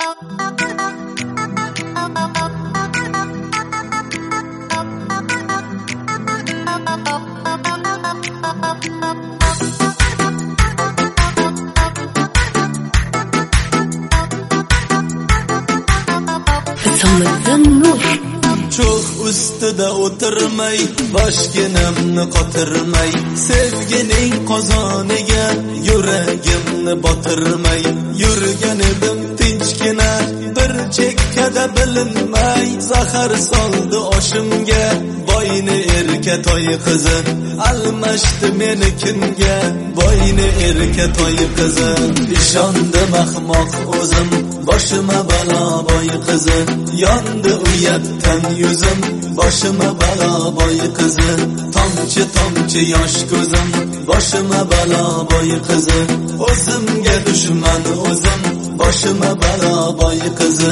Cho'g' ustida o'tirmay, boshginamni qotirmay, sevgining qozoniga yuragimni botirmay, yurgan edim tinchgina bir chekkada bilinmay, zahar soldi oshimga, boyni erka toy qizi almashdi meni kimga, boyni erka toy qizi. Ishondim ahmoq o'zim, boshima balo boy qizi, yondi uyatdan yuzim, boshima balo boy qizi, tomchi tomchi yosh ko'zim, boshima balo boy qizi, o'zimga dushman o'zim, boshima balo boy qizi.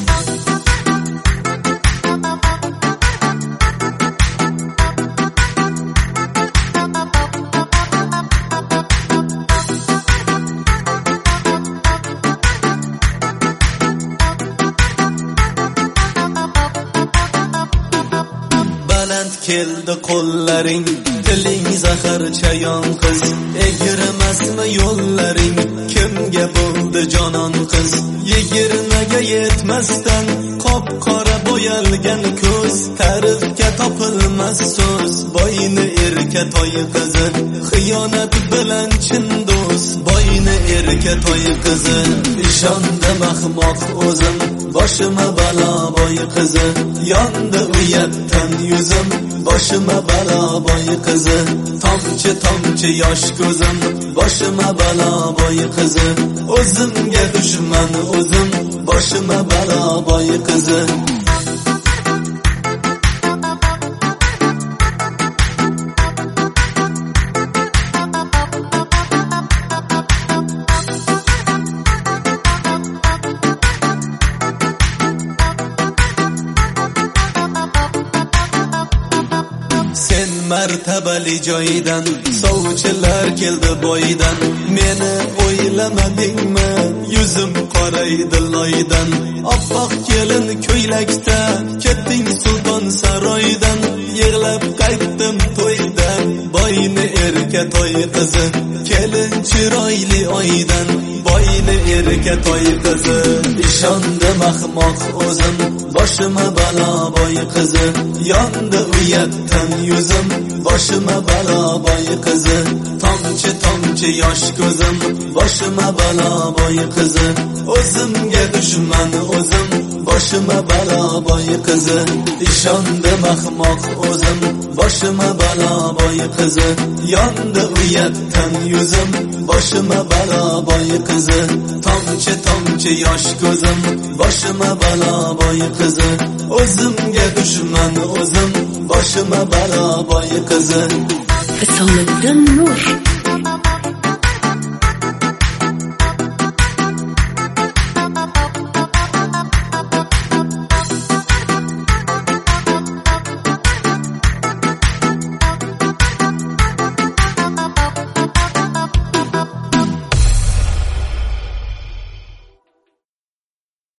Keldi qo'llaring, tiling zahar chayon qiz, egirmasmi yo'llaring, kimga bo'ldi jonon qiz, 20ga yetmasdan qop qora bo'yalgan ko'z, ta'rifga topilmas so'z, boyni erka toy qizi, xiyonat bilan chin do'st, boyni erka toy qizi. Ishondim ahmoq o'zim, boshima balo boy qizi, yondi uyatdan yuzim, boshima balo boy qizi, tomchi tomchi yosh ko'zim, boshima balo boy qizi, o'zimga dushman o'zim, boshima balo boy qizi. Martabali joydan sovchilar keldi boydan, meni o'ylamadingmi, yuzim qoraydi loydan, oppoq kelin ko'ylakda ketding sulton saroydan, yig'lab qaytdim to'ydan, boyni erka toy qizi, kelin chiroyli oydan, boyni erka toy qizi. Ishondim ahmoq o'zim, boshima balo boy qizi, yondi uyatdan yuzim, boshima balo boy qizi, tomchi tomchi yosh ko'zim, boshima balo boy qizi, o'zimga dushman o'zim, boshima balo boy qizi. Ishondim ahmoq o'zim, boshima balo boy qizi, yondi uyatdan yuzim, boshima balo boy qizi, tomchi tomchi yosh ko'zim, boshima balo boy qizi, o'zimga dushman o'zim, boshima balo boy qizi. Assalomu alaykum.